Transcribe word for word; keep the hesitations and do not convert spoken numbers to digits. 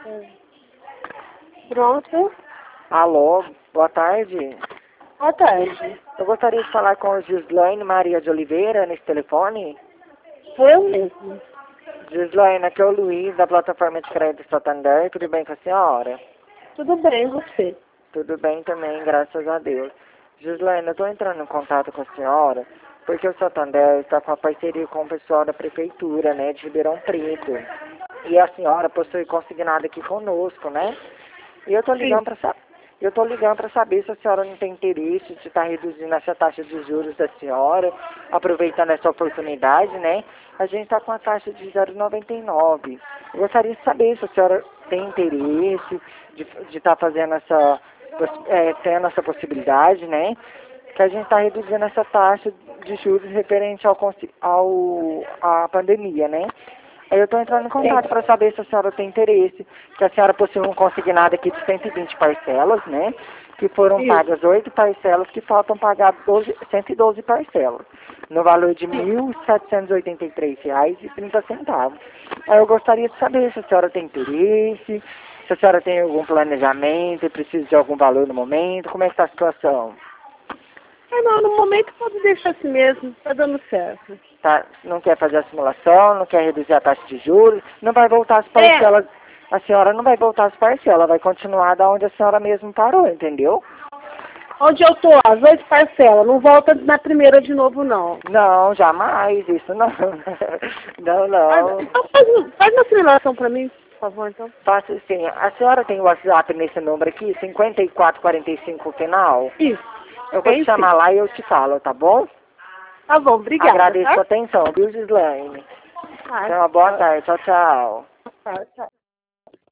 É. Pronto. Alô, boa tarde. Boa tarde. Eu gostaria de falar com a Gislaine Maria de Oliveira nesse telefone. Foi eu mesmo. Gislaine, aqui é o Luiz, da plataforma de crédito Santander. Tudo bem com a senhora? Tudo bem, você? Tudo bem também, graças a Deus. Gislaine, eu estou entrando em contato com a senhora porque o Santander está com a parceria com o pessoal da prefeitura, né, de Ribeirão Preto. E a senhora possui consignado aqui conosco, né? E eu estou ligando para saber. Eu estou ligando para saber se a senhora não tem interesse de estar reduzindo essa taxa de juros da senhora, aproveitando essa oportunidade, né? A gente está com a taxa de zero vírgula noventa e nove. Eu gostaria de saber se a senhora tem interesse de estar fazendo essa, é, tendo essa possibilidade, né? Que a gente está reduzindo essa taxa de juros referente ao, ao à pandemia, né? Aí eu estou entrando em contato para saber se a senhora tem interesse, que a senhora possui um consignado aqui de cento e vinte parcelas, né? Que foram Isso. pagas oito parcelas, que faltam pagar doze, cento e doze parcelas, no valor de mil setecentos e oitenta e três reais e trinta centavos. Aí eu gostaria de saber se a senhora tem interesse, se a senhora tem algum planejamento, precisa de algum valor no momento, como é que está a situação? É, não, no momento pode deixar assim mesmo, tá dando certo. Tá, não quer fazer a simulação, não quer reduzir a taxa de juros, não vai voltar as parcelas, é. A senhora não vai voltar as parcelas, vai continuar da onde a senhora mesmo parou, entendeu? Onde eu tô, as oito parcelas, não volta na primeira de novo, não. Não, jamais, isso não. Não, não. Então faz, faz uma simulação pra mim, por favor, então. Faço sim. A senhora tem o WhatsApp nesse número aqui, cinquenta e quatro quarenta e cinco final? Isso. Eu vou te chamar sim. lá e eu te falo, tá bom? Tá bom, obrigada. Agradeço Tá? a atenção, viu, Gislaine? Ah, Então, uma boa tarde. Tchau, tchau. Tchau, tchau.